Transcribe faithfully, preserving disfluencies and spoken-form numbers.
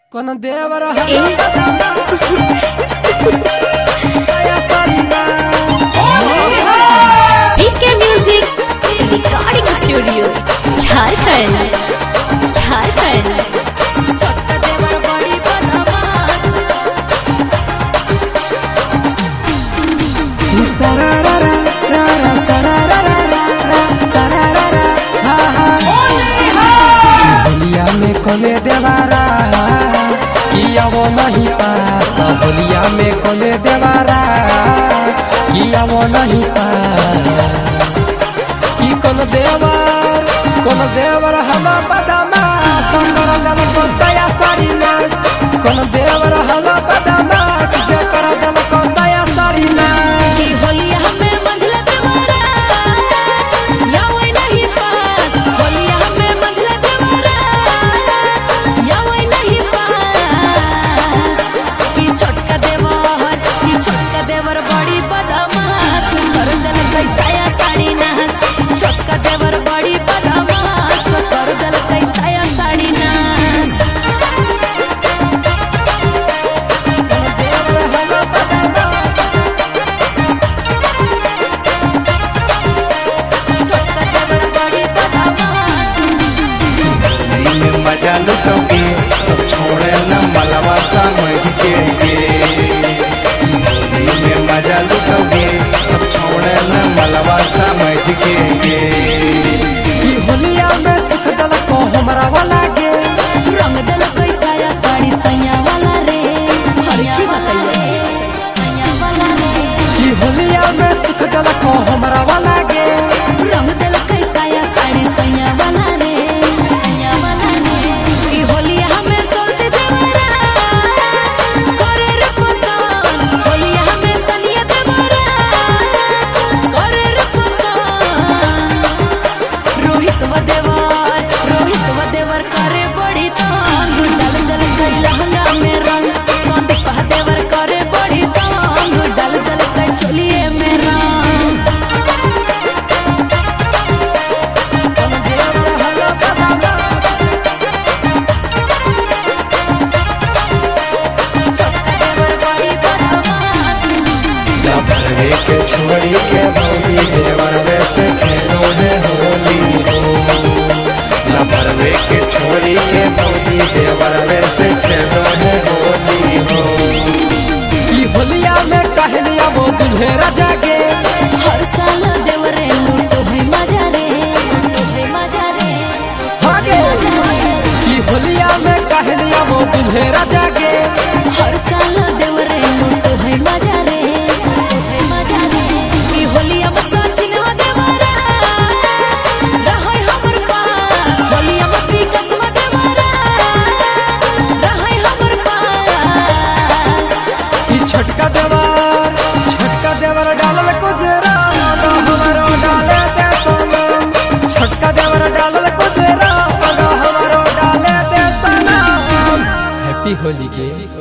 कोन देवर PK music recording studio Jharkhand Jharkhand होलिया में कोने देवारा किया वो नहीं पास। होलिया में कोने देवारा किया वो नहीं पास। कि कोन देवर कोन देवर हला बदामा संगर दल को सया साड़ी नाच। कोन देवर हला बदामा जे कर दल को सया साड़ी नाच। कि होलिया में मंझला देवारा या वही नहीं पास। होलिया में मंझला देवारा या वही नहीं पास। कि छोटका देवर कि छोटका देवर बड़ी बदमाश कर दल कैसा या साड़ी नाच। छोटका देवर बड़ी बदमाश कर दल कैसा या साड़ी नाच। कोन देवर हला बदामा छोटका देवर बड़ी बदमाश होली में मजा लुटोगे तब छोड़े न मलवा समझ के होली में मजा लुटोगे तब छोड़े न मलवा समझ के कि होलिया में सुख दल को हमरा वाला गे। रंग दल कैसा या साड़ी सैया वाला रे हरिया वाला रे सैया वाला रे। कि होलिया में सुख दल को हमरा वाला गे। रंग दल कैसा या साड़ी सैया वाला रे सैया वाला रे। कि होलिया में सोते देवरा करे रे पसंद। होलिया में सनिया देवरा करे रे पसंद। रोहित व देवर रोहित व देवर करे बड़ी तंग। डाल दल कई लहंगा में रंग संदीप देवर करे बड़ी तंग। डाल दल कई चोलिए में रंग। कोन देवर हला बदामा छोटका देवर बड़ी बदमाश भरवे के छोड़ी के भौजी देवर वैसे खेलो है होली हो। न भरवे के छोड़ी के भौजी देवर वैसे खेलो है होली हो। कि होलिया में कहलिया वो दुल्हेरा जागे। हर साल देवरे लूटो है मजा रे लूटो है मजा रे भागे मजा रे। कि होलिया में कहलिया वो दुल्हेरा जागे। हर साल देवरे लूटो है मजा रे लूटो है मजा रे। कि होलिया में सचिनवा देवरा रहै हमर पास। होलिया में विकास में देवरा रहै हमर पास। कि छोटका देवर छोटका देवर डालल कुजरा तो हमारो डाले दे सनम। छोटका देवर डालल कुजरा तो हमारो डाले दे सनम। हैप्पी होली के।